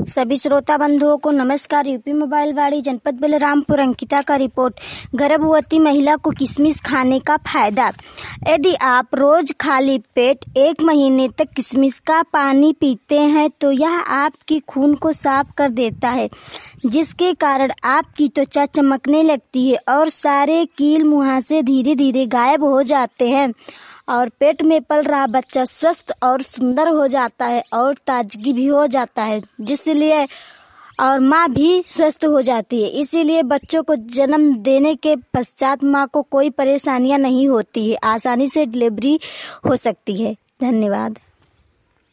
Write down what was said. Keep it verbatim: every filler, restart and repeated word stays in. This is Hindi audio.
सभी श्रोता बंधुओं को नमस्कार। यूपी मोबाइल वाड़ी जनपद बलरामपुर अंकिता का रिपोर्ट। गर्भवती महिला को किशमिश खाने का फायदा। यदि आप रोज खाली पेट एक महीने तक किशमिश का पानी पीते हैं तो यह आपकी खून को साफ कर देता है, जिसके कारण आपकी त्वचा चमकने लगती है और सारे कील मुहासे धीरे धीरे गायब हो जाते हैं और पेट में पल रहा बच्चा स्वस्थ और सुंदर हो जाता है और ताजगी भी हो जाता है, जिसलिए और माँ भी स्वस्थ हो जाती है। इसीलिए बच्चों को जन्म देने के पश्चात माँ को कोई परेशानियां नहीं होती है, आसानी से डिलीवरी हो सकती है। धन्यवाद।